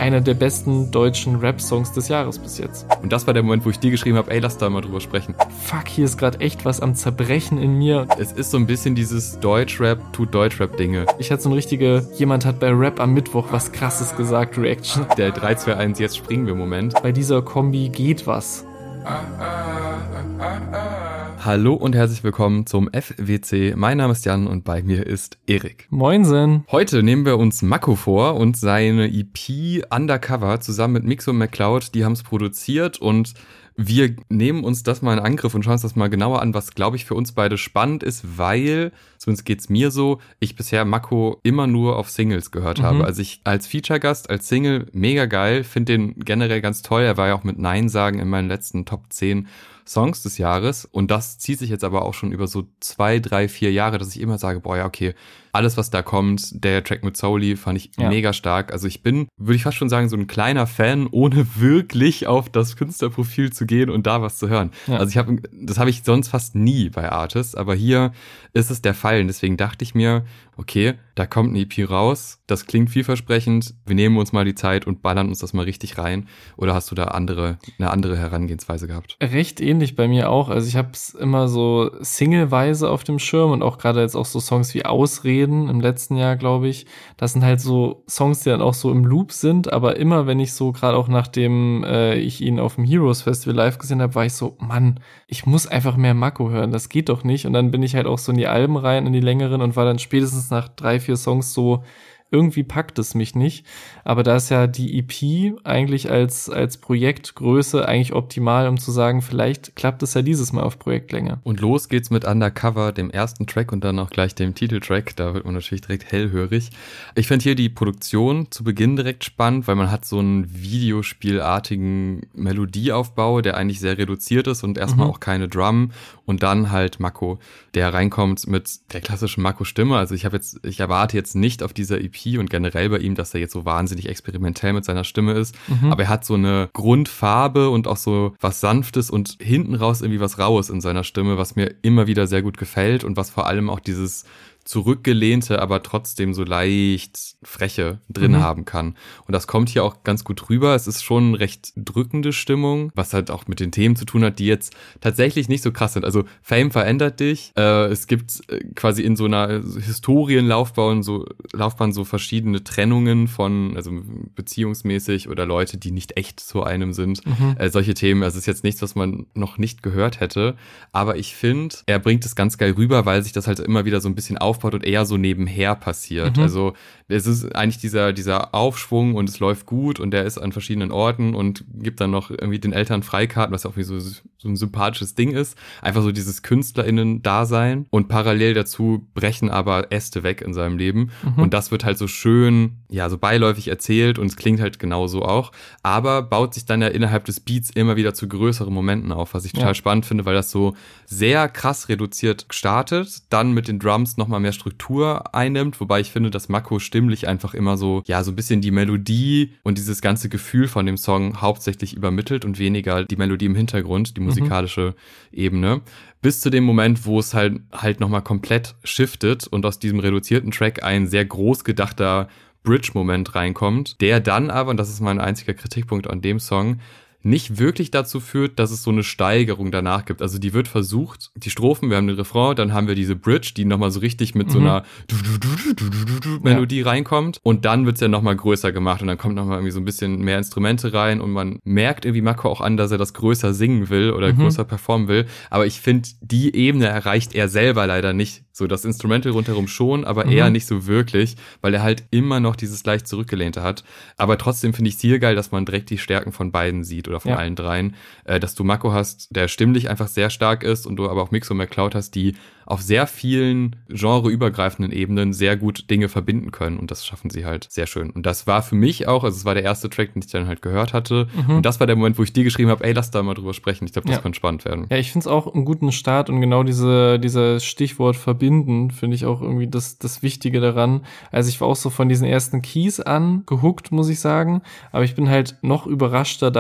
einer der besten deutschen Rap-Songs des Jahres bis jetzt. Und das war der Moment, wo ich dir geschrieben habe, ey, lass da mal drüber sprechen. Fuck, hier ist gerade echt was am Zerbrechen in mir. Es ist so ein bisschen dieses Deutschrap tut Deutschrap-Dinge. Ich hatte so eine richtige, jemand hat bei Rap am Mittwoch was Krasses gesagt, Reaction. Der 3, 2, 1, jetzt springen wir Moment. Bei dieser Kombi geht was. Hallo und herzlich willkommen zum FWC. Mein Name ist Jan und bei mir ist Erik. Moinsen. Heute nehmen wir uns Mako vor und seine EP Undercover zusammen mit Mixo McCloud. Die haben es produziert und wir nehmen uns das mal in Angriff und schauen uns das mal genauer an, was, glaube ich, für uns beide spannend ist, weil, zumindest geht's mir so, ich bisher Mako immer nur auf Singles gehört habe. Also ich als Feature-Gast, als Single, mega geil, finde den generell ganz toll. Er war ja auch mit Nein sagen in meinen letzten Top 10 Songs des Jahres und das zieht sich jetzt aber auch schon über so 2, 3, 4 Jahre, dass ich immer sage, boah, ja, okay, alles, was da kommt, der Track mit Soully fand ich mega stark. Also ich bin, würde ich fast schon sagen, so ein kleiner Fan, ohne wirklich auf das Künstlerprofil zu gehen und da was zu hören. Ja. Also das habe ich sonst fast nie bei Artists, aber hier ist es der Fall. Und deswegen dachte ich mir, okay, da kommt eine EP raus, das klingt vielversprechend, wir nehmen uns mal die Zeit und ballern uns das mal richtig rein. Oder hast du da eine andere Herangehensweise gehabt? Recht ähnlich bei mir auch. Also ich habe es immer so singleweise auf dem Schirm und auch gerade jetzt auch so Songs wie Ausreden im letzten Jahr, glaube ich. Das sind halt so Songs, die dann auch so im Loop sind, aber immer, wenn ich so gerade auch nachdem ich ihn auf dem Heroes Festival live gesehen habe, war ich so, Mann, ich muss einfach mehr Mako hören, das geht doch nicht. Und dann bin ich halt auch so in die Alben rein, in die längeren und war dann spätestens nach 3, 4 Songs so, irgendwie packt es mich nicht, aber da ist ja die EP eigentlich als Projektgröße eigentlich optimal, um zu sagen, vielleicht klappt es ja dieses Mal auf Projektlänge. Und los geht's mit Undercover, dem ersten Track und dann auch gleich dem Titeltrack, da wird man natürlich direkt hellhörig. Ich fand hier die Produktion zu Beginn direkt spannend, weil man hat so einen videospielartigen Melodieaufbau, der eigentlich sehr reduziert ist und erstmal auch keine Drum und dann halt Mako, der reinkommt mit der klassischen Mako-Stimme. Also ich erwarte jetzt nicht auf dieser EP und generell bei ihm, dass er jetzt so wahnsinnig experimentell mit seiner Stimme ist. Aber er hat so eine Grundfarbe und auch so was Sanftes und hinten raus irgendwie was Raues in seiner Stimme, was mir immer wieder sehr gut gefällt und was vor allem auch dieses zurückgelehnte, aber trotzdem so leicht freche drin haben kann. Und das kommt hier auch ganz gut rüber. Es ist schon eine recht drückende Stimmung, was halt auch mit den Themen zu tun hat, die jetzt tatsächlich nicht so krass sind. Also Fame verändert dich. Es gibt quasi in so einer Historienlaufbahn so verschiedene Trennungen von, also beziehungsmäßig oder Leute, die nicht echt zu einem sind. Solche Themen. Also es ist jetzt nichts, was man noch nicht gehört hätte. Aber ich finde, er bringt es ganz geil rüber, weil sich das halt immer wieder so ein bisschen aufbaut und eher so nebenher passiert. Also es ist eigentlich dieser Aufschwung und es läuft gut und der ist an verschiedenen Orten und gibt dann noch irgendwie den Eltern Freikarten, was auch wie so ein sympathisches Ding ist. Einfach so dieses KünstlerInnen-Dasein und parallel dazu brechen aber Äste weg in seinem Leben und das wird halt so schön, ja, so beiläufig erzählt und es klingt halt genauso auch, aber baut sich dann ja innerhalb des Beats immer wieder zu größeren Momenten auf, was ich total spannend finde, weil das so sehr krass reduziert startet, dann mit den Drums nochmal mehr Struktur einnimmt, wobei ich finde, dass Mako stimmlich einfach immer so, ja, so ein bisschen die Melodie und dieses ganze Gefühl von dem Song hauptsächlich übermittelt und weniger die Melodie im Hintergrund, die musikalische Ebene. Bis zu dem Moment, wo es halt nochmal komplett shiftet und aus diesem reduzierten Track ein sehr groß gedachter Bridge-Moment reinkommt, der dann aber, und das ist mein einziger Kritikpunkt an dem Song, nicht wirklich dazu führt, dass es so eine Steigerung danach gibt. Also die wird versucht, die Strophen, wir haben den Refrain, dann haben wir diese Bridge, die nochmal so richtig mit so einer Melodie reinkommt und dann wird's ja nochmal größer gemacht und dann kommt nochmal irgendwie so ein bisschen mehr Instrumente rein und man merkt irgendwie Mako auch an, dass er das größer singen will oder größer performen will, aber ich finde, die Ebene erreicht er selber leider nicht. So das Instrumental rundherum schon, aber eher nicht so wirklich, weil er halt immer noch dieses leicht zurückgelehnte hat. Aber trotzdem finde ich es hier geil, dass man direkt die Stärken von beiden sieht oder von allen dreien. Dass du Mako hast, der stimmlich einfach sehr stark ist und du aber auch Mixo McCloud hast, die auf sehr vielen genreübergreifenden Ebenen sehr gut Dinge verbinden können und das schaffen sie halt sehr schön. Und das war für mich auch, also es war der erste Track, den ich dann halt gehört hatte und das war der Moment, wo ich dir geschrieben habe, ey, lass da mal drüber sprechen. Ich glaube, das kann spannend werden. Ja, ich finde es auch einen guten Start und genau dieses Stichwort verbinden finde ich auch irgendwie das Wichtige daran. Also ich war auch so von diesen ersten Keys an gehuckt, muss ich sagen, aber ich bin halt noch überraschter davon,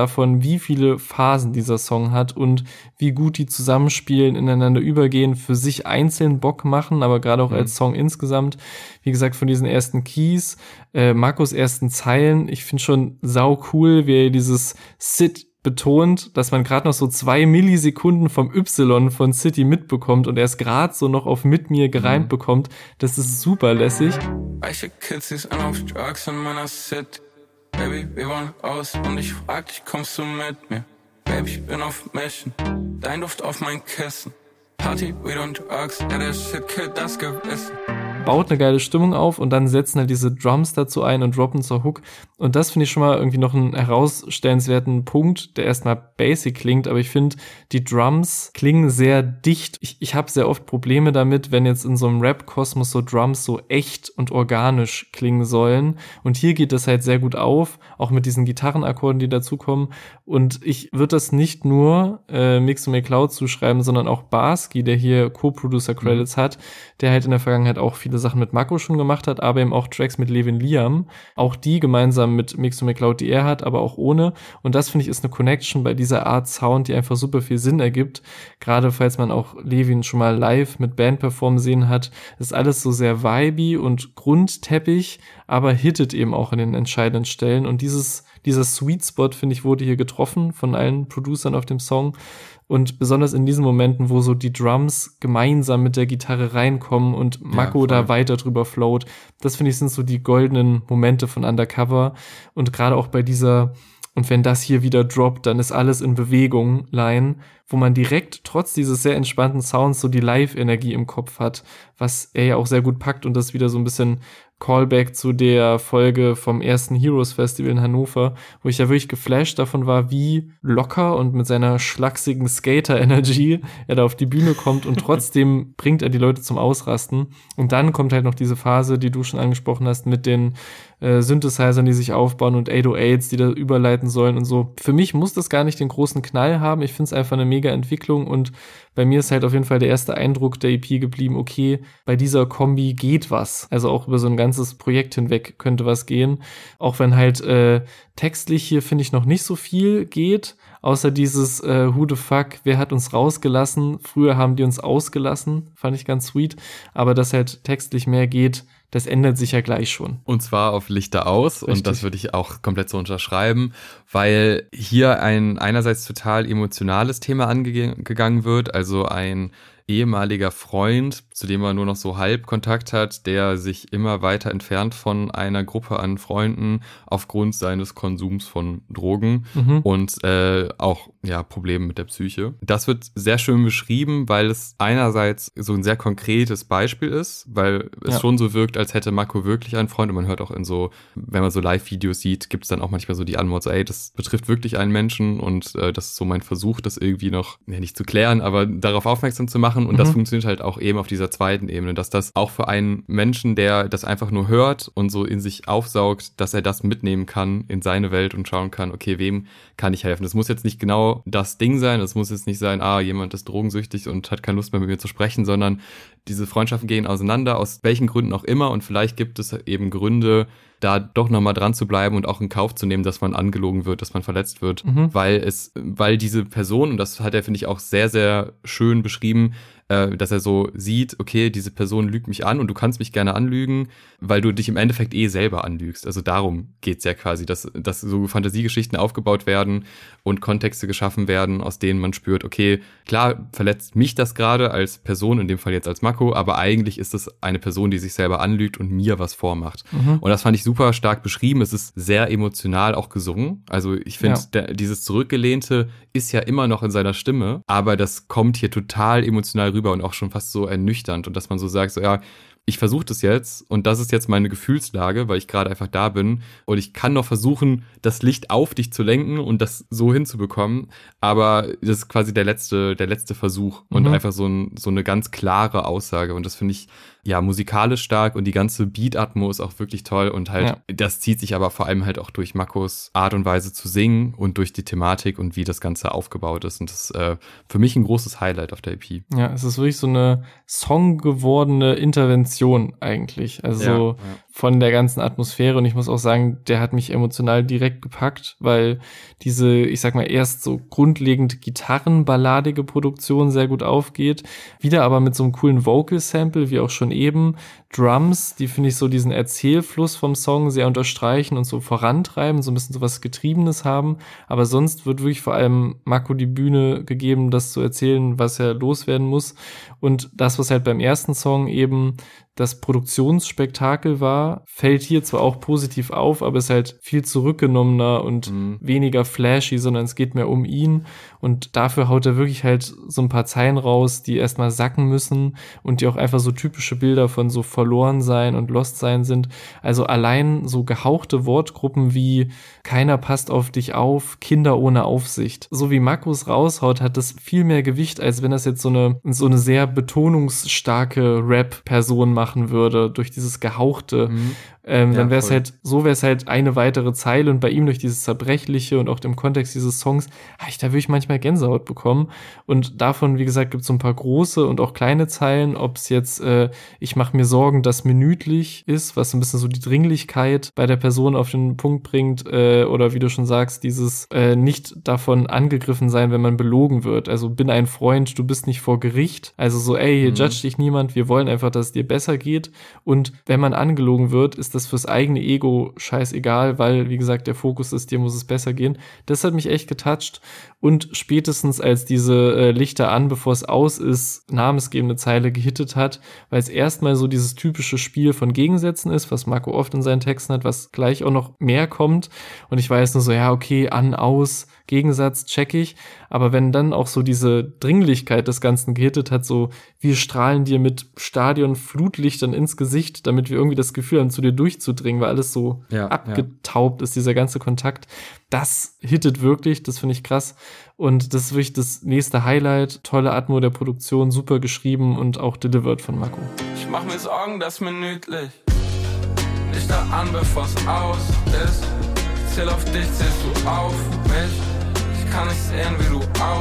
wie viele Phasen dieser Song hat und wie gut die zusammenspielen, ineinander übergehen, für sich einzeln Bock machen, aber gerade auch als Song insgesamt. Wie gesagt, von diesen ersten Keys, Marcos ersten Zeilen, ich finde schon sau cool, wie er dieses Sit betont, dass man gerade noch so 2 Millisekunden vom Y von City mitbekommt und er es gerade so noch auf mit mir gereimt bekommt. Das ist super lässig. Weiche Kids, die sind auf Drugs in meiner City. Baby, wir wollen raus und ich frag dich, kommst du mit mir? Baby, ich bin auf Mission, dein Duft auf mein Kissen. Party, we don't drugs, ja, der Shit killt das Gewissen. Baut eine geile Stimmung auf und dann setzen halt diese Drums dazu ein und droppen zur Hook. Und das finde ich schon mal irgendwie noch einen herausstellenswerten Punkt, der erstmal basic klingt, aber ich finde, die Drums klingen sehr dicht. Ich habe sehr oft Probleme damit, wenn jetzt in so einem Rap-Kosmos so Drums so echt und organisch klingen sollen. Und hier geht das halt sehr gut auf, auch mit diesen Gitarrenakkorden, die dazukommen. Und ich würde das nicht nur Mix und McCloud zuschreiben, sondern auch Barsky, der hier Co-Producer-Credits hat, der halt in der Vergangenheit auch viele Sachen mit Mako schon gemacht hat, aber eben auch Tracks mit Levin Liam. Auch die gemeinsam mit Mix und McCloud, die er hat, aber auch ohne. Und das, finde ich, ist eine Connection bei dieser Art Sound, die einfach super viel Sinn ergibt. Gerade falls man auch Levin schon mal live mit Band performen sehen hat, ist alles so sehr vibey und Grundteppich, aber hittet eben auch an den entscheidenden Stellen. Und dieser Sweet Spot, finde ich, wurde hier getroffen von allen Producern auf dem Song. Und besonders in diesen Momenten, wo so die Drums gemeinsam mit der Gitarre reinkommen und Mako da weiter drüber float, das finde ich sind so die goldenen Momente von Undercover. Und gerade auch bei dieser "Und wenn das hier wieder droppt, dann ist alles in Bewegung" Line, wo man direkt trotz dieses sehr entspannten Sounds so die Live-Energie im Kopf hat, was er ja auch sehr gut packt und das wieder so ein bisschen Callback zu der Folge vom ersten Heroes Festival in Hannover, wo ich ja wirklich geflasht davon war, wie locker und mit seiner schlachsigen Skater-Energy er da auf die Bühne kommt und trotzdem bringt er die Leute zum Ausrasten. Und dann kommt halt noch diese Phase, die du schon angesprochen hast, mit den Synthesizern, die sich aufbauen und 808s, die da überleiten sollen und so. Für mich muss das gar nicht den großen Knall haben. Ich finde es einfach eine mega Entwicklung und bei mir ist halt auf jeden Fall der erste Eindruck der EP geblieben, okay, bei dieser Kombi geht was. Also auch über so ein ganzes Projekt hinweg könnte was gehen. Auch wenn halt textlich hier, finde ich, noch nicht so viel geht, außer dieses who the fuck, wer hat uns rausgelassen? Früher haben die uns ausgelassen, fand ich ganz sweet. Aber dass halt textlich mehr geht, das ändert sich ja gleich schon. Und zwar auf Lichter aus. Richtig. Und das würde ich auch komplett so unterschreiben, weil hier ein einerseits total emotionales Thema angegangen wird, also ein ehemaliger Freund, zu dem er nur noch so halb Kontakt hat, der sich immer weiter entfernt von einer Gruppe an Freunden aufgrund seines Konsums von Drogen und auch Probleme mit der Psyche. Das wird sehr schön beschrieben, weil es einerseits so ein sehr konkretes Beispiel ist, weil es schon so wirkt, als hätte Mako wirklich einen Freund und man hört auch in so, wenn man so Live-Videos sieht, gibt es dann auch manchmal so die Antwort, so, ey, das betrifft wirklich einen Menschen und das ist so mein Versuch, das irgendwie noch, nicht zu klären, aber darauf aufmerksam zu machen. Und das funktioniert halt auch eben auf dieser zweiten Ebene, dass das auch für einen Menschen, der das einfach nur hört und so in sich aufsaugt, dass er das mitnehmen kann in seine Welt und schauen kann, okay, wem kann ich helfen? Das muss jetzt nicht genau das Ding sein, das muss jetzt nicht sein, jemand ist drogensüchtig und hat keine Lust mehr mit mir zu sprechen, sondern diese Freundschaften gehen auseinander, aus welchen Gründen auch immer und vielleicht gibt es eben Gründe, da doch nochmal dran zu bleiben und auch in Kauf zu nehmen, dass man angelogen wird, dass man verletzt wird, weil diese Person, und das hat er, finde ich, auch sehr, sehr schön beschrieben, dass er so sieht, okay, diese Person lügt mich an und du kannst mich gerne anlügen, weil du dich im Endeffekt selber anlügst. Also darum geht's ja quasi, dass so Fantasiegeschichten aufgebaut werden und Kontexte geschaffen werden, aus denen man spürt, okay, klar verletzt mich das gerade als Person, in dem Fall jetzt als Mako, aber eigentlich ist es eine Person, die sich selber anlügt und mir was vormacht. Und das fand ich super stark beschrieben. Es ist sehr emotional auch gesungen. Also ich finde, dieses Zurückgelehnte ist ja immer noch in seiner Stimme, aber das kommt hier total emotional rüber und auch schon fast so ernüchternd und dass man so sagt, so ich versuche das jetzt und das ist jetzt meine Gefühlslage, weil ich gerade einfach da bin und ich kann noch versuchen, das Licht auf dich zu lenken und das so hinzubekommen, aber das ist quasi der letzte Versuch und einfach so eine ganz klare Aussage und das finde ich musikalisch stark und die ganze Beat-Atmo ist auch wirklich toll und halt, das zieht sich aber vor allem halt auch durch Makos Art und Weise zu singen und durch die Thematik und wie das Ganze aufgebaut ist und das ist für mich ein großes Highlight auf der EP. Ja, es ist wirklich so eine songgewordene Intervention eigentlich, also von der ganzen Atmosphäre und ich muss auch sagen, der hat mich emotional direkt gepackt, weil diese, ich sag mal, erst so grundlegend gitarrenballadige Produktion sehr gut aufgeht, wieder aber mit so einem coolen Vocal-Sample, wie auch schon eben, Drums, die finde ich so diesen Erzählfluss vom Song sehr unterstreichen und so vorantreiben, so ein bisschen so was Getriebenes haben, aber sonst wird wirklich vor allem Mako die Bühne gegeben, das zu erzählen, was er loswerden muss und das, was halt beim ersten Song eben das Produktionsspektakel war, fällt hier zwar auch positiv auf, aber ist halt viel zurückgenommener und weniger flashy, sondern es geht mehr um ihn und dafür haut er wirklich halt so ein paar Zeilen raus, die erstmal sacken müssen und die auch einfach so typische Bilder von so verloren sein und lost sein sind. Also allein so gehauchte Wortgruppen wie keiner passt auf dich auf, Kinder ohne Aufsicht. So wie Makos raushaut, hat das viel mehr Gewicht, als wenn das jetzt so eine sehr betonungsstarke Rap-Person machen würde, durch dieses Gehauchte. Dann wäre es halt eine weitere Zeile und bei ihm durch dieses Zerbrechliche und auch dem Kontext dieses Songs, habe ich da wirklich manchmal Gänsehaut bekommen und davon, wie gesagt, gibt es so ein paar große und auch kleine Zeilen, ob es jetzt ich mache mir Sorgen, dass minütlich ist, was so ein bisschen so die Dringlichkeit bei der Person auf den Punkt bringt oder wie du schon sagst, dieses nicht davon angegriffen sein, wenn man belogen wird, also bin ein Freund, du bist nicht vor Gericht, also so hier judge dich niemand, wir wollen einfach, dass es dir besser geht und wenn man angelogen wird, ist das fürs eigene Ego scheißegal, weil, wie gesagt, der Fokus ist, dir muss es besser gehen. Das hat mich echt getoucht und spätestens als diese Lichter an, bevor es aus ist, namensgebende Zeile gehittet hat, weil es erstmal so dieses typische Spiel von Gegensätzen ist, was Mako oft in seinen Texten hat, was gleich auch noch mehr kommt und ich weiß nur so, ja, okay, an, aus, Gegensatz, check ich, aber wenn dann auch so diese Dringlichkeit des Ganzen gehittet hat, so, wir strahlen dir mit Stadion-Flutlichtern ins Gesicht, damit wir irgendwie das Gefühl haben, zu dir durchzudringen, weil alles so abgetaubt ist, dieser ganze Kontakt, das hittet wirklich, das finde ich krass und das ist wirklich das nächste Highlight, tolle Atmo der Produktion, super geschrieben und auch delivered von Mako. Ich mach mir Sorgen, das minütlich Lichter an, bevor's aus ist. Zähl auf dich, zählst du auf mich. Ich kann nicht sehen, wie du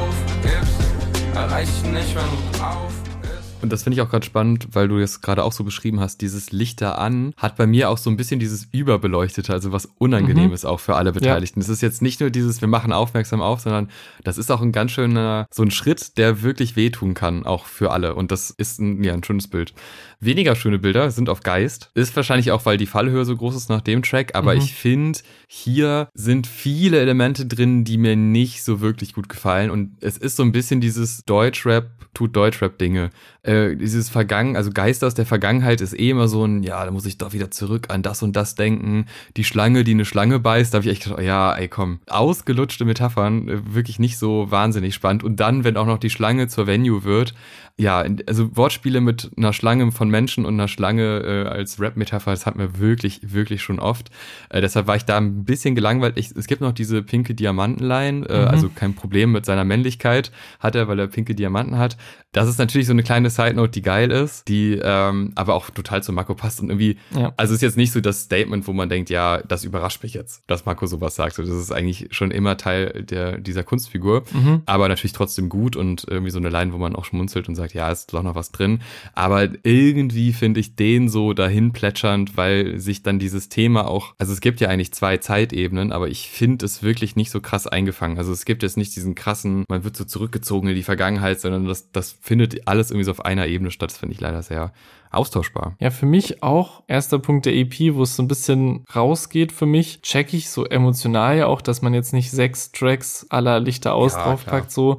aufgibst. Erreich ich nicht, wenn du auf. Und das finde ich auch gerade spannend, weil du jetzt gerade auch so beschrieben hast, dieses Lichter an hat bei mir auch so ein bisschen dieses Überbeleuchtete, also was Unangenehmes auch für alle Beteiligten. Es ist jetzt nicht nur dieses, wir machen aufmerksam auf, sondern das ist auch ein ganz schöner, so ein Schritt, der wirklich wehtun kann, auch für alle. Und das ist ein schönes Bild. Weniger schöne Bilder sind auf Geist. Ist wahrscheinlich auch, weil die Fallhöhe so groß ist nach dem Track, aber ich finde, hier sind viele Elemente drin, die mir nicht so wirklich gut gefallen. Und es ist so ein bisschen dieses Deutschrap tut Deutschrap-Dinge. Dieses also Geister aus der Vergangenheit ist immer so ein, ja, da muss ich doch wieder zurück an das und das denken. Die Schlange, die eine Schlange beißt, da habe ich echt gedacht, ja, ey, komm. Ausgelutschte Metaphern, wirklich nicht so wahnsinnig spannend. Und dann, wenn auch noch die Schlange zur Venue wird, ja, also Wortspiele mit einer Schlange von Menschen und einer Schlange als Rap-Metapher, das hat mir wirklich, wirklich schon oft. Deshalb war ich da ein bisschen gelangweilt. Es gibt noch diese pinke Diamantenline, also kein Problem mit seiner Männlichkeit hat er, weil er pinke Diamanten hat. Das ist natürlich so eine kleine Side-Note, die geil ist, die aber auch total zu Mako passt und irgendwie, also ist jetzt nicht so das Statement, wo man denkt, ja, das überrascht mich jetzt, dass Mako sowas sagt. Das ist eigentlich schon immer Teil dieser Kunstfigur, aber natürlich trotzdem gut und irgendwie so eine Line, wo man auch schmunzelt und sagt, ja, ist doch noch was drin. Aber irgendwie finde ich den so dahin plätschernd, weil sich dann dieses Thema auch, also es gibt ja eigentlich 2 Zeitebenen, aber ich finde es wirklich nicht so krass eingefangen. Also es gibt jetzt nicht diesen krassen, man wird so zurückgezogen in die Vergangenheit, sondern das findet alles irgendwie so auf einer Ebene statt. Das finde ich leider sehr austauschbar. Ja, für mich auch erster Punkt der EP, wo es so ein bisschen rausgeht für mich, check ich so emotional ja auch, dass man jetzt nicht 6 Tracks aller Lichter aus draufpackt, so,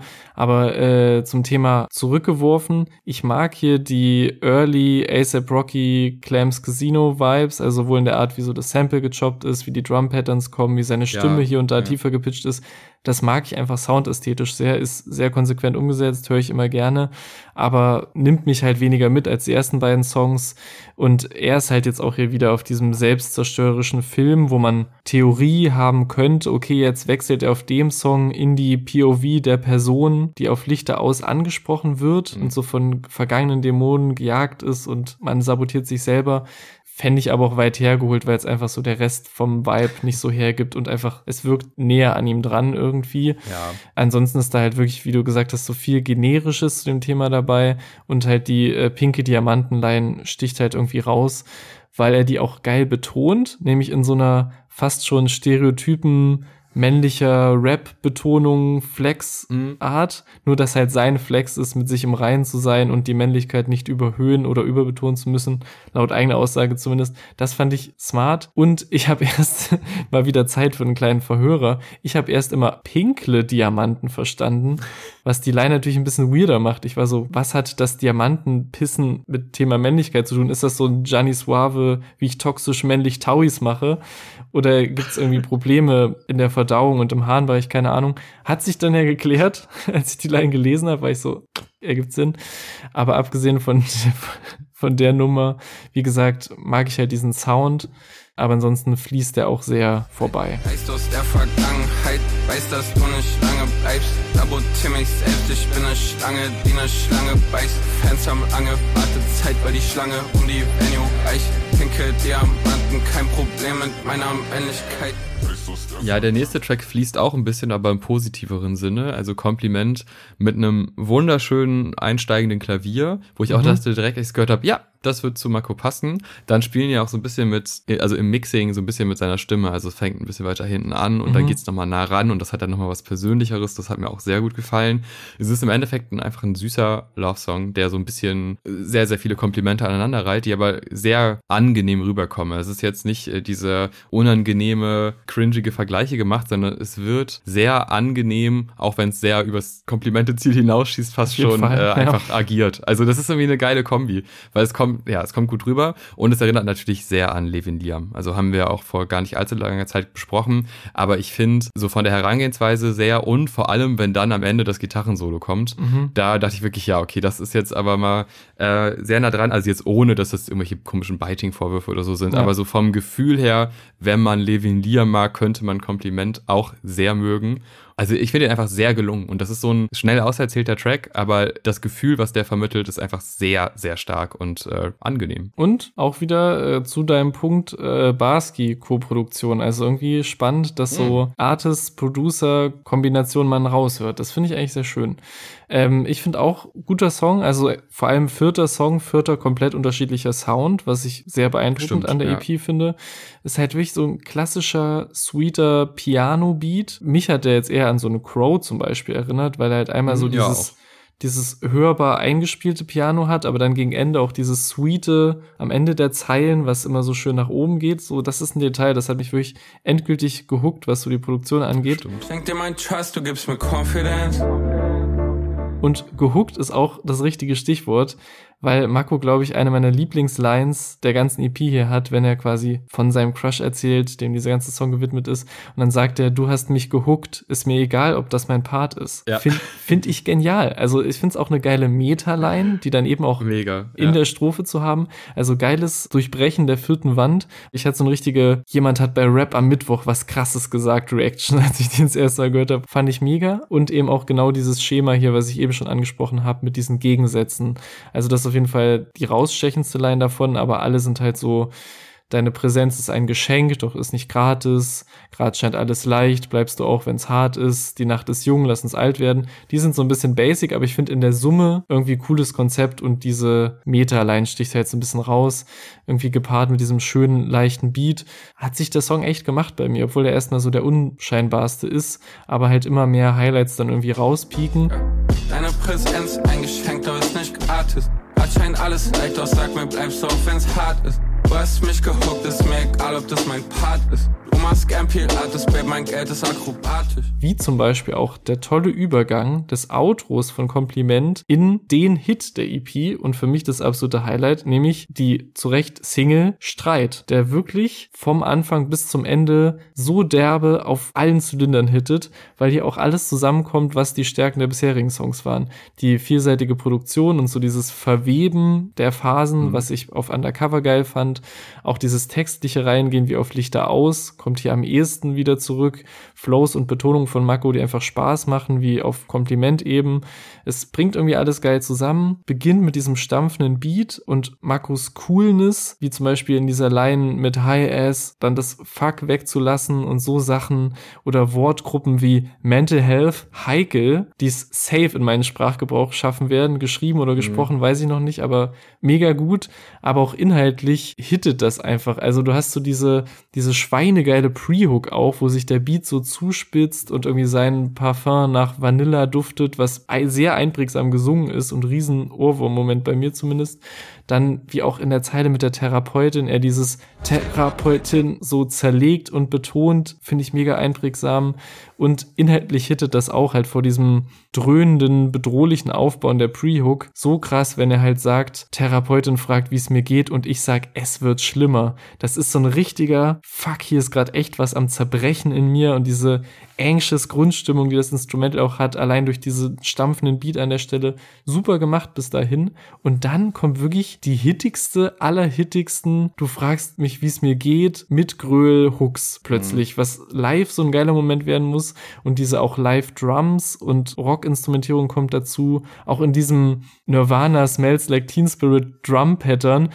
aber zum Thema zurückgeworfen, ich mag hier die Early A$AP Rocky Clams Casino Vibes, also sowohl in der Art, wie so das Sample gechoppt ist, wie die Drum Patterns kommen, wie seine Stimme hier und da tiefer gepitcht ist. Das mag ich einfach soundästhetisch sehr, ist sehr konsequent umgesetzt, höre ich immer gerne, aber nimmt mich halt weniger mit als die ersten beiden Songs und er ist halt jetzt auch hier wieder auf diesem selbstzerstörerischen Film, wo man Theorie haben könnte, okay, jetzt wechselt er auf dem Song in die POV der Person, die auf Lichter aus angesprochen wird und so von vergangenen Dämonen gejagt ist und man sabotiert sich selber. Fände ich aber auch weit hergeholt, weil es einfach so der Rest vom Vibe nicht so hergibt und einfach, es wirkt näher an ihm dran irgendwie. Ja. Ansonsten ist da halt wirklich, wie du gesagt hast, so viel Generisches zu dem Thema dabei und halt die pinke Diamantenline sticht halt irgendwie raus. weil er die auch geil betont, nämlich in so einer fast schon stereotypen männlicher Rap-Betonung, Flex-Art, nur dass halt sein Flex ist, mit sich im Reinen zu sein und die Männlichkeit nicht überhöhen oder überbetonen zu müssen, laut eigener Aussage zumindest. Das fand ich smart und ich habe erst mal wieder Zeit für einen kleinen Verhörer. Ich habe erst immer pinkle Diamanten verstanden, was die Line natürlich ein bisschen weirder macht. Ich war so, was hat das Diamantenpissen mit Thema Männlichkeit zu tun? Ist das so ein Gianni Suave, wie ich toxisch männlich Tauis mache? Oder gibt's irgendwie Probleme in der Verdauung und im Harnbereich? Keine Ahnung. Hat sich dann ja geklärt, als ich die Line gelesen habe, war ich so, ergibt Sinn. Aber abgesehen von der Nummer, wie gesagt, mag ich halt diesen Sound. Aber ansonsten fließt der auch sehr vorbei. Weißt du aus der Vergangenheit, weiß, dass du nicht lange bleibst. Sabotier mich selbst, ich bin eine Schlange, die eine Schlange beißt. Fans haben lange Wartezeit, weil die Schlange um die Venue reicht. Pinke Diamanten, kein Problem mit meiner Männlichkeit. Ja, der nächste Track fließt auch ein bisschen, aber im positiveren Sinne. Also Kompliment mit einem wunderschönen einsteigenden Klavier, wo ich auch dachte, direkt, als ich es gehört habe, ja, das wird zu Mako passen. Dann spielen die auch so ein bisschen also im Mixing so ein bisschen mit seiner Stimme. Also es fängt ein bisschen weiter hinten an und dann geht's nochmal nah ran und das hat dann nochmal was Persönlicheres. Das hat mir auch sehr gut gefallen. Es ist im Endeffekt einfach ein süßer Love-Song, der so ein bisschen sehr, sehr viele Komplimente aneinander reiht, die aber sehr angenehm rüberkommen. Es ist jetzt nicht diese unangenehme, cringige Vergleiche gemacht, sondern es wird sehr angenehm, auch wenn es sehr übers Komplimente-Ziel hinausschießt, fast schon einfach agiert. Also das ist irgendwie eine geile Kombi, weil es kommt gut rüber und es erinnert natürlich sehr an Levin Liam. Also haben wir auch vor gar nicht allzu langer Zeit besprochen, aber ich finde so von der Herangehensweise sehr und vor allem, wenn dann am Ende das Gitarrensolo kommt, da dachte ich wirklich, ja, okay, das ist jetzt aber mal sehr nah dran, also jetzt ohne, dass das irgendwelche komischen Biting-Vorwürfe oder so sind, aber so vom Gefühl her, wenn man Levin Liam mag, könnte man Kompliment auch sehr mögen. Also ich finde ihn einfach sehr gelungen und das ist so ein schnell auserzählter Track, aber das Gefühl, was der vermittelt, ist einfach sehr, sehr stark und angenehm. Und auch wieder zu deinem Punkt Barsky-Koproduktion, also irgendwie spannend, dass so Artist-Producer-Kombination man raushört. Das finde ich eigentlich sehr schön. Ich finde auch guter Song, also vor allem vierter komplett unterschiedlicher Sound, was ich sehr beeindruckend an der EP finde. Ist halt wirklich so ein klassischer, sweeter Piano-Beat. Mich hat der jetzt eher an so eine Crow zum Beispiel erinnert, weil er halt einmal so dieses hörbar eingespielte Piano hat, aber dann gegen Ende auch dieses Sweete am Ende der Zeilen, was immer so schön nach oben geht. So, das ist ein Detail, das hat mich wirklich endgültig gehuckt, was so die Produktion angeht. Schenk dir mein Trust, du gibst mir Confidence. Und gehuckt ist auch das richtige Stichwort, weil Mako, glaube ich, eine meiner Lieblingslines der ganzen EP hier hat, wenn er quasi von seinem Crush erzählt, dem dieser ganze Song gewidmet ist. Und dann sagt er, du hast mich gehuckt, ist mir egal, ob das mein Part ist. Ja. Find ich genial. Also ich finde es auch eine geile Meta-Line, die dann eben auch in der Strophe zu haben. Also geiles Durchbrechen der vierten Wand. Ich hatte so eine richtige, jemand hat bei Rap am Mittwoch was Krasses gesagt, Reaction, als ich den das erste Mal gehört habe. Fand ich mega. Und eben auch genau dieses Schema hier, was ich eben schon angesprochen habe, mit diesen Gegensätzen. Also das ist auf jeden Fall die rausstechendste Line davon, aber alle sind halt so, deine Präsenz ist ein Geschenk, doch ist nicht gratis. Grad scheint alles leicht, bleibst du auch, wenn's hart ist. Die Nacht ist jung, lass uns alt werden. Die sind so ein bisschen basic, aber ich finde in der Summe irgendwie cooles Konzept und diese Meta-Line sticht halt so ein bisschen raus. Irgendwie gepaart mit diesem schönen, leichten Beat. Hat sich der Song echt gemacht bei mir, obwohl er erstmal so der unscheinbarste ist, aber halt immer mehr Highlights dann irgendwie rauspieken. Deine Präsenz ein Geschenk, doch ist nicht gratis. Grad scheint alles leicht, doch sag mir, bleibst du auch, wenn's hart ist. Du hast mich gehuckt, ist mir egal, ob das mein Part ist. Du machst gern viel Artist, Babe, mein Geld ist akrobatisch. Wie zum Beispiel auch der tolle Übergang des Outros von Kompliment in den Hit der EP und für mich das absolute Highlight, nämlich die zu Recht Single Streit, der wirklich vom Anfang bis zum Ende so derbe auf allen Zylindern hittet, weil hier auch alles zusammenkommt, was die Stärken der bisherigen Songs waren. Die vielseitige Produktion und so dieses Verweben der Phasen, was ich auf Undercover geil fand, auch dieses textliche Reingehen wie auf Lichter aus, kommt kommt hier am ehesten wieder zurück. Flows und Betonungen von Mako, die einfach Spaß machen, wie auf Kompliment eben. Es bringt irgendwie alles geil zusammen, beginnt mit diesem stampfenden Beat und Makos Coolness, wie zum Beispiel in dieser Line mit High Ass, dann das Fuck wegzulassen und so Sachen oder Wortgruppen wie Mental Health, heikel, die es safe in meinen Sprachgebrauch schaffen werden, geschrieben oder gesprochen, weiß ich noch nicht, aber mega gut, aber auch inhaltlich hittet das einfach. Also du hast so diese schweinegeile Pre-Hook auch, wo sich der Beat so zuspitzt und irgendwie sein Parfum nach Vanilla duftet, was sehr einprägsam gesungen ist und riesen Ohrwurm-Moment bei mir zumindest. Dann, wie auch in der Zeile mit der Therapeutin, er dieses Therapeutin so zerlegt und betont, finde ich mega einprägsam. Und inhaltlich hittet das auch halt vor diesem dröhnenden, bedrohlichen Aufbau in der Pre-Hook so krass, wenn er halt sagt, Therapeutin fragt, wie es mir geht und ich sag, es wird schlimmer. Das ist so ein richtiger, fuck, hier ist gerade echt was am Zerbrechen in mir und diese anxious Grundstimmung, die das Instrumental auch hat, allein durch diese stampfenden Beat an der Stelle, super gemacht bis dahin. Und dann kommt wirklich die hittigste aller hittigsten, du fragst mich, wie es mir geht, mit Gröl-Hooks plötzlich, was live so ein geiler Moment werden muss und diese auch Live-Drums und Rock-Instrumentierung kommt dazu, auch in diesem Nirvana Smells Like Teen Spirit Drum-Pattern.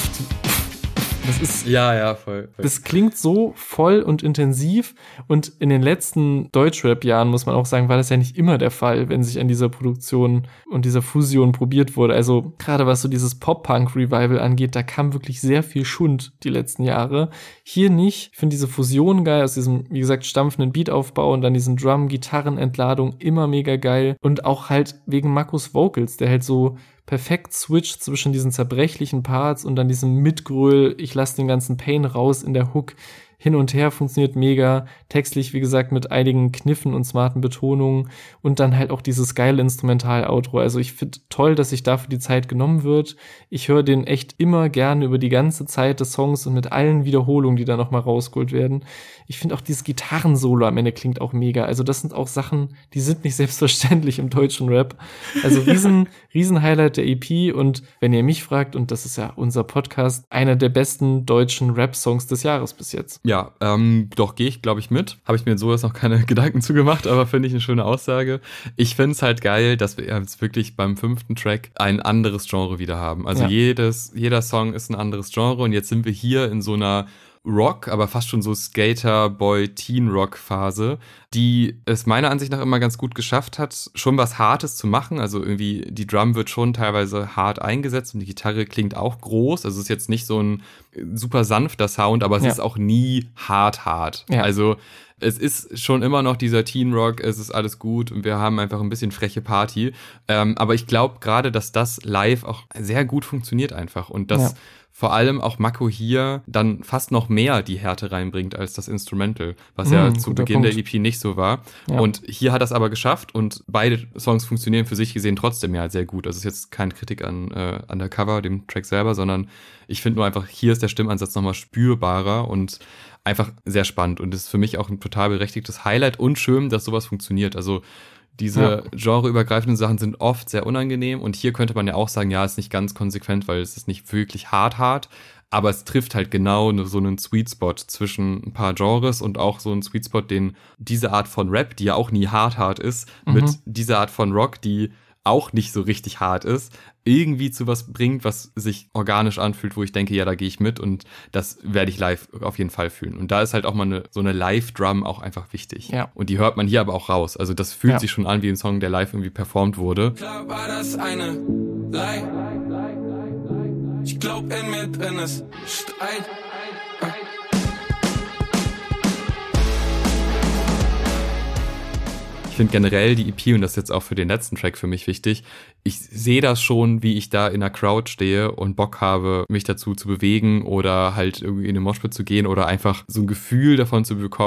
Das ist, ja, voll. Das klingt so voll und intensiv und in den letzten Deutschrap-Jahren, muss man auch sagen, war das ja nicht immer der Fall, wenn sich an dieser Produktion und dieser Fusion probiert wurde. Also gerade was so dieses Pop-Punk-Revival angeht, da kam wirklich sehr viel Schund die letzten Jahre. Hier nicht. Ich finde diese Fusion geil, aus diesem, wie gesagt, stampfenden Beataufbau und dann diesen Drum-Gitarren-Entladung immer mega geil und auch halt wegen Makos Vocals, der halt so perfekt switcht zwischen diesen zerbrechlichen Parts und dann diesem Mitgröl, ich lasse den ganzen Pain raus in der Hook, hin und her, funktioniert mega, textlich, wie gesagt, mit einigen Kniffen und smarten Betonungen und dann halt auch dieses geile Instrumental-Outro. Also ich finde toll, dass sich dafür die Zeit genommen wird. Ich höre den echt immer gerne über die ganze Zeit des Songs und mit allen Wiederholungen, die da nochmal rausgeholt werden. Ich finde auch dieses Gitarrensolo am Ende klingt auch mega. Also das sind auch Sachen, die sind nicht selbstverständlich im deutschen Rap. Also riesen Highlight der EP und wenn ihr mich fragt, und das ist ja unser Podcast, einer der besten deutschen Rap-Songs des Jahres bis jetzt. Ja, doch gehe ich, glaube ich, mit. Habe ich mir so jetzt noch keine Gedanken zugemacht, aber finde ich eine schöne Aussage. Ich finde es halt geil, dass wir jetzt wirklich beim 5. Track ein anderes Genre wieder haben. Also jeder Song ist ein anderes Genre und jetzt sind wir hier in so einer Rock, aber fast schon so Skater-Boy-Teen-Rock-Phase, die es meiner Ansicht nach immer ganz gut geschafft hat, schon was Hartes zu machen. Also irgendwie die Drum wird schon teilweise hart eingesetzt und die Gitarre klingt auch groß. Also es ist jetzt nicht so ein super sanfter Sound, aber es ist auch nie hart. Ja. Also es ist schon immer noch dieser Teen Rock, es ist alles gut und wir haben einfach ein bisschen freche Party. Aber ich glaube gerade, dass das live auch sehr gut funktioniert einfach und dass vor allem auch Mako hier dann fast noch mehr die Härte reinbringt als das Instrumental, was ja zu Beginn der EP nicht so war. Ja. Und hier hat das aber geschafft und beide Songs funktionieren für sich gesehen trotzdem ja sehr gut. Also es ist jetzt keine Kritik an Undercover, dem Track selber, sondern ich finde nur einfach, hier ist der Stimmansatz nochmal spürbarer und einfach sehr spannend und ist für mich auch ein total berechtigtes Highlight und schön, dass sowas funktioniert. Also diese genreübergreifenden Sachen sind oft sehr unangenehm und hier könnte man ja auch sagen, ja, ist nicht ganz konsequent, weil es ist nicht wirklich hart, aber es trifft halt genau so einen Sweet Spot zwischen ein paar Genres und auch so einen Sweet Spot, den diese Art von Rap, die ja auch nie hart ist, mit dieser Art von Rock, die auch nicht so richtig hart ist, irgendwie zu was bringt, was sich organisch anfühlt, wo ich denke, ja, da gehe ich mit und das werde ich live auf jeden Fall fühlen. Und da ist halt auch mal so eine Live-Drum auch einfach wichtig. Ja. Und die hört man hier aber auch raus. Also das fühlt sich schon an wie ein Song, der live irgendwie performt wurde. Klar war das eine Lie. Ich glaub, in mir drin ist Streit. Ich finde generell die EP, und das ist jetzt auch für den letzten Track für mich wichtig, ich sehe das schon, wie ich da in der Crowd stehe und Bock habe, mich dazu zu bewegen oder halt irgendwie in den Moshpit zu gehen oder einfach so ein Gefühl davon zu bekommen,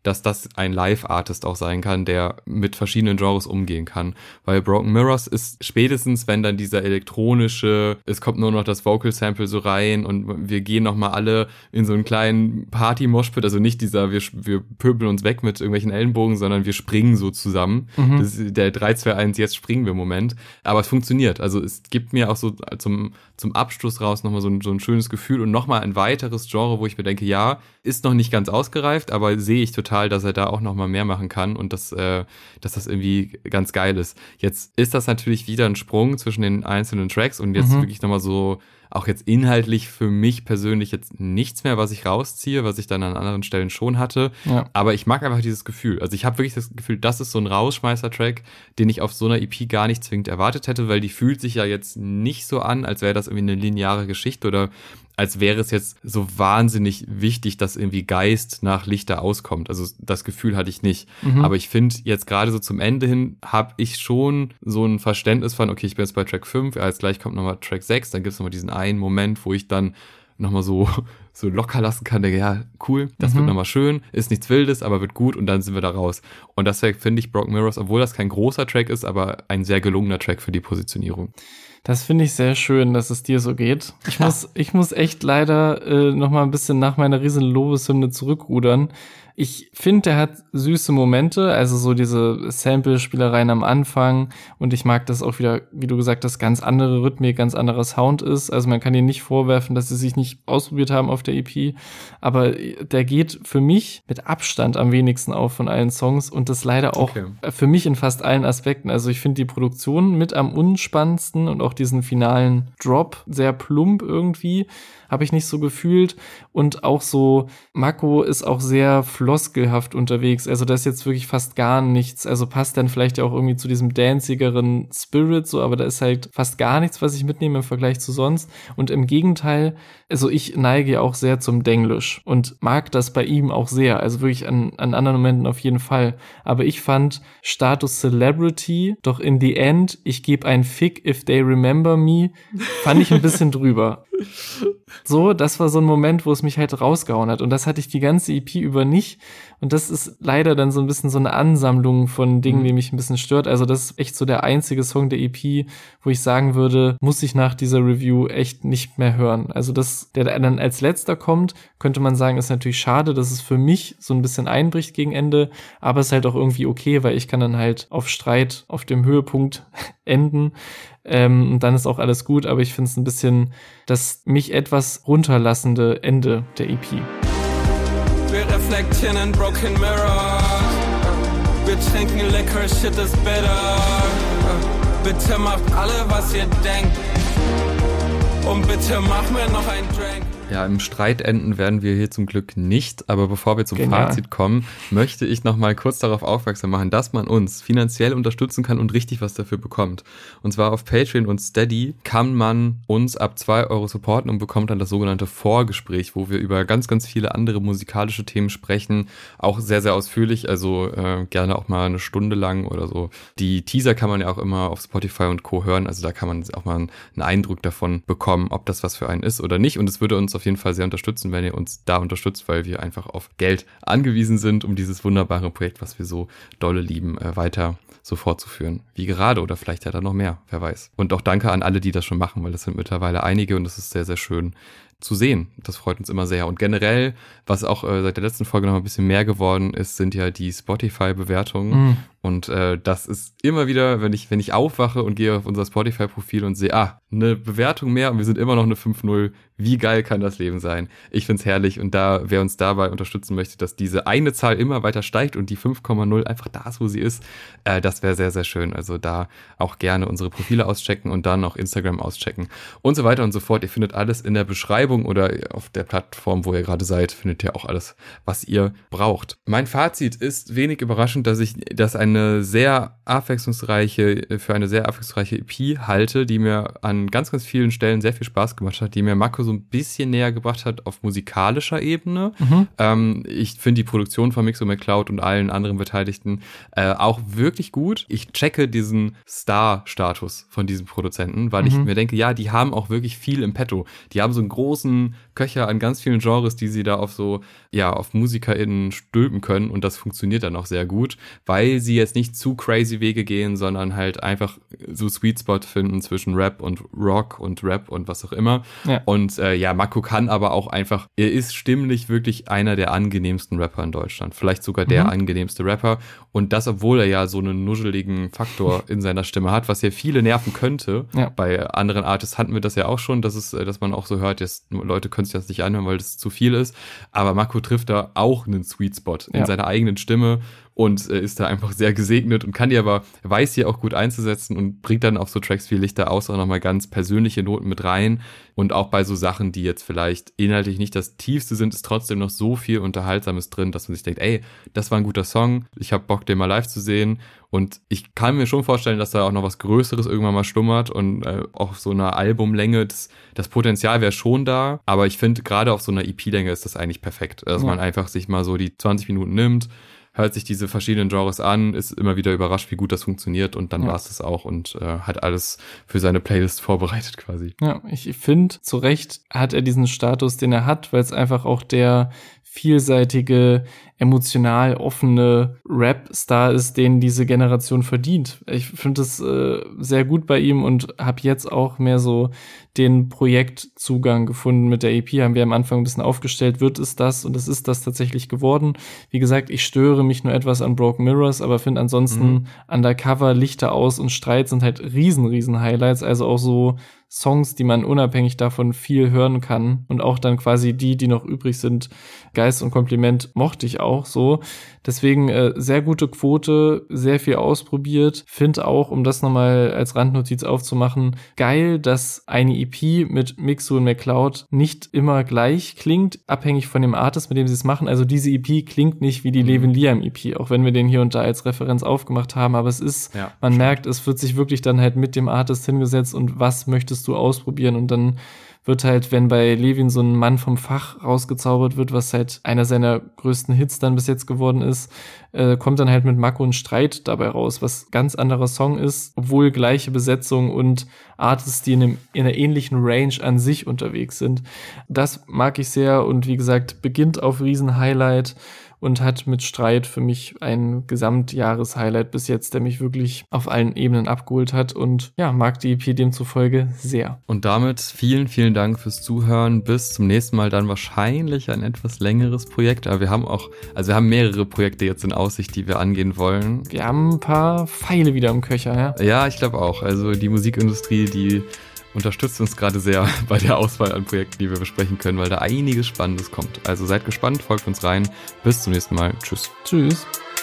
dass das ein Live-Artist auch sein kann, der mit verschiedenen Genres umgehen kann. Weil Broken Mirrors ist spätestens, wenn dann dieser elektronische, es kommt nur noch das Vocal-Sample so rein und wir gehen nochmal alle in so einen kleinen Party-Moshpit, also nicht dieser, wir pöbeln uns weg mit irgendwelchen Ellenbogen, sondern wir springen so zusammen. Das ist der 3-2-1, jetzt springen wir im Moment. Aber es funktioniert. Also es gibt mir auch so zum Abschluss raus nochmal so ein schönes Gefühl und nochmal ein weiteres Genre, wo ich mir denke, ja, ist noch nicht ganz ausgereift, aber sehe ich total, dass er da auch nochmal mehr machen kann und dass das irgendwie ganz geil ist. Jetzt ist das natürlich wieder ein Sprung zwischen den einzelnen Tracks und jetzt wirklich nochmal so, auch jetzt inhaltlich für mich persönlich jetzt nichts mehr, was ich rausziehe, was ich dann an anderen Stellen schon hatte. Ja. Aber ich mag einfach dieses Gefühl. Also ich habe wirklich das Gefühl, das ist so ein Rausschmeißer-Track, den ich auf so einer EP gar nicht zwingend erwartet hätte, weil die fühlt sich ja jetzt nicht so an, als wäre das irgendwie eine lineare Geschichte oder als wäre es jetzt so wahnsinnig wichtig, dass irgendwie Geist nach Lichter auskommt. Also das Gefühl hatte ich nicht. Aber ich finde, jetzt gerade so zum Ende hin habe ich schon so ein Verständnis von, okay, ich bin jetzt bei Track 5, jetzt gleich kommt nochmal Track 6, dann gibt's nochmal diesen einen Moment, wo ich dann nochmal so locker lassen kann, denke, ja, cool, das wird nochmal schön, ist nichts Wildes, aber wird gut und dann sind wir da raus. Und deswegen finde ich Broken Mirrors, obwohl das kein großer Track ist, aber ein sehr gelungener Track für die Positionierung. Das finde ich sehr schön, dass es dir so geht. Ich muss echt leider noch mal ein bisschen nach meiner riesen Lobeshymne zurückrudern. Ich finde, der hat süße Momente, also so diese Sample-Spielereien am Anfang und ich mag das auch wieder, wie du gesagt hast, ganz andere Rhythmik, ganz anderer Sound ist. Also man kann ihnen nicht vorwerfen, dass sie sich nicht ausprobiert haben auf der EP, aber der geht für mich mit Abstand am wenigsten auf von allen Songs und das leider auch für mich in fast allen Aspekten. Also ich finde die Produktion mit am unspannendsten und auch diesen finalen Drop sehr plump irgendwie, habe ich nicht so gefühlt und auch so, Mako ist auch sehr floskelhaft unterwegs, also das ist jetzt wirklich fast gar nichts, also passt dann vielleicht ja auch irgendwie zu diesem dancigeren Spirit so, aber da ist halt fast gar nichts, was ich mitnehme im Vergleich zu sonst und im Gegenteil, also ich neige ja auch sehr zum Denglisch und mag das bei ihm auch sehr, also wirklich an anderen Momenten auf jeden Fall, aber ich fand Status Celebrity, doch in the end, ich gebe ein Fick if they remember me, fand ich ein bisschen drüber. So, das war so ein Moment, wo es mich halt rausgehauen hat und das hatte ich die ganze EP über nicht und das ist leider dann so ein bisschen so eine Ansammlung von Dingen, die mich ein bisschen stört, also das ist echt so der einzige Song der EP, wo ich sagen würde, muss ich nach dieser Review echt nicht mehr hören, also das, der dann als letzter kommt, könnte man sagen, ist natürlich schade, dass es für mich so ein bisschen einbricht gegen Ende, aber es ist halt auch irgendwie okay, weil ich kann dann halt auf Streit auf dem Höhepunkt enden, und dann ist auch alles gut, aber ich finde es ein bisschen das mich etwas runterlassende Ende der EP. Wir reflektieren in Broken Mirrors. Wir trinken Liquor, shit is bitter. Bitte macht alle, was ihr denkt. Und bitte mach mir noch einen Drink. Ja, im Streit enden werden wir hier zum Glück nicht, aber bevor wir zum Fazit kommen, möchte ich noch mal kurz darauf aufmerksam machen, dass man uns finanziell unterstützen kann und richtig was dafür bekommt. Und zwar auf Patreon und Steady kann man uns ab 2 Euro supporten und bekommt dann das sogenannte Vorgespräch, wo wir über ganz, ganz viele andere musikalische Themen sprechen, auch sehr, sehr ausführlich, also gerne auch mal eine Stunde lang oder so. Die Teaser kann man ja auch immer auf Spotify und Co. hören, also da kann man auch mal einen Eindruck davon bekommen, ob das was für einen ist oder nicht und es würde uns auf jeden Fall sehr unterstützen, wenn ihr uns da unterstützt, weil wir einfach auf Geld angewiesen sind, um dieses wunderbare Projekt, was wir so dolle lieben, weiter so fortzuführen. Wie gerade oder vielleicht ja dann noch mehr, wer weiß. Und auch danke an alle, die das schon machen, weil das sind mittlerweile einige und das ist sehr, sehr schön zu sehen. Das freut uns immer sehr. Und generell, was auch seit der letzten Folge noch ein bisschen mehr geworden ist, sind ja die Spotify-Bewertungen. Und das ist immer wieder, wenn ich aufwache und gehe auf unser Spotify-Profil und sehe, eine Bewertung mehr und wir sind immer noch eine 5.0. Wie geil kann das Leben sein? Ich find's herrlich und wer uns dabei unterstützen möchte, dass diese eine Zahl immer weiter steigt und die 5,0 einfach da ist, wo sie ist, das wäre sehr, sehr schön. Also da auch gerne unsere Profile auschecken und dann auch Instagram auschecken und so weiter und so fort. Ihr findet alles in der Beschreibung oder auf der Plattform, wo ihr gerade seid, findet ihr auch alles, was ihr braucht. Mein Fazit ist wenig überraschend, dass ich das für eine sehr abwechslungsreiche EP halte, die mir an ganz, ganz vielen Stellen sehr viel Spaß gemacht hat, die mir Mako so ein bisschen näher gebracht hat auf musikalischer Ebene. Ich finde die Produktion von Mixo McCloud und allen anderen Beteiligten auch wirklich gut. Ich checke diesen Star-Status von diesem Produzenten, weil ich mir denke, ja, die haben auch wirklich viel im Petto. Die haben so ein großes großen Köcher an ganz vielen Genres, die sie da auf MusikerInnen stülpen können und das funktioniert dann auch sehr gut, weil sie jetzt nicht zu crazy Wege gehen, sondern halt einfach so Sweet Spot finden zwischen Rap und Rock und Rap und was auch immer. Ja. Und Mako kann aber auch einfach, er ist stimmlich wirklich einer der angenehmsten Rapper in Deutschland, vielleicht sogar der angenehmste Rapper und das, obwohl er ja so einen nuscheligen Faktor in seiner Stimme hat, was ja viele nerven könnte. Ja. Bei anderen Artists hatten wir das ja auch schon, dass man auch so hört, jetzt Leute können sich das nicht anhören, weil das zu viel ist, aber Mako trifft da auch einen Sweet Spot in seiner eigenen Stimme und ist da einfach sehr gesegnet und weiß hier auch gut einzusetzen und bringt dann auf so Tracks wie Lichter aus auch nochmal ganz persönliche Noten mit rein und auch bei so Sachen, die jetzt vielleicht inhaltlich nicht das Tiefste sind, ist trotzdem noch so viel Unterhaltsames drin, dass man sich denkt, ey, das war ein guter Song, ich habe Bock, den mal live zu sehen und ich kann mir schon vorstellen, dass da auch noch was Größeres irgendwann mal schlummert und auch auf so einer Albumlänge, das Potenzial wäre schon da, aber ich finde, gerade auf so einer EP-Länge ist das eigentlich perfekt, dass man einfach sich mal so die 20 Minuten nimmt, hört sich diese verschiedenen Genres an, ist immer wieder überrascht, wie gut das funktioniert und dann war es das auch und hat alles für seine Playlist vorbereitet quasi. Ja, ich finde, zu Recht hat er diesen Status, den er hat, weil es einfach auch der vielseitige, emotional offene Rap-Star ist, den diese Generation verdient. Ich finde es sehr gut bei ihm und habe jetzt auch mehr so den Projektzugang gefunden mit der EP. Haben wir am Anfang ein bisschen aufgestellt, wird es das und es ist das tatsächlich geworden. Wie gesagt, ich störe mich nur etwas an Broken Mirrors, aber finde ansonsten Undercover, Lichter aus und Streit sind halt riesen Highlights, also auch so Songs, die man unabhängig davon viel hören kann und auch dann quasi die noch übrig sind. Geist und Kompliment mochte ich auch so. Deswegen sehr gute Quote, sehr viel ausprobiert. Finde auch, um das nochmal als Randnotiz aufzumachen, geil, dass eine EP mit Mixu und McCloud nicht immer gleich klingt, abhängig von dem Artist, mit dem sie es machen. Also diese EP klingt nicht wie die Levin Liam EP, auch wenn wir den hier und da als Referenz aufgemacht haben, aber es ist, man merkt, es wird sich wirklich dann halt mit dem Artist hingesetzt und was möchtest du ausprobieren und dann wird halt, wenn bei Levin so ein Mann vom Fach rausgezaubert wird, was halt einer seiner größten Hits dann bis jetzt geworden ist, kommt dann halt mit Mako ein Streit dabei raus, was ganz anderer Song ist, obwohl gleiche Besetzung und Artists, die in einer ähnlichen Range an sich unterwegs sind. Das mag ich sehr und wie gesagt, beginnt auf Riesen-Highlight und hat mit Streit für mich ein Gesamtjahres-Highlight bis jetzt, der mich wirklich auf allen Ebenen abgeholt hat und ja, mag die EP demzufolge sehr. Und damit vielen Dank fürs Zuhören. Bis zum nächsten Mal dann wahrscheinlich ein etwas längeres Projekt, aber wir haben mehrere Projekte jetzt in Aussicht, die wir angehen wollen. Wir haben ein paar Pfeile wieder im Köcher, ja? Ja, ich glaube auch. Also die Musikindustrie, die unterstützt uns gerade sehr bei der Auswahl an Projekten, die wir besprechen können, weil da einiges Spannendes kommt. Also seid gespannt, folgt uns rein. Bis zum nächsten Mal. Tschüss. Tschüss.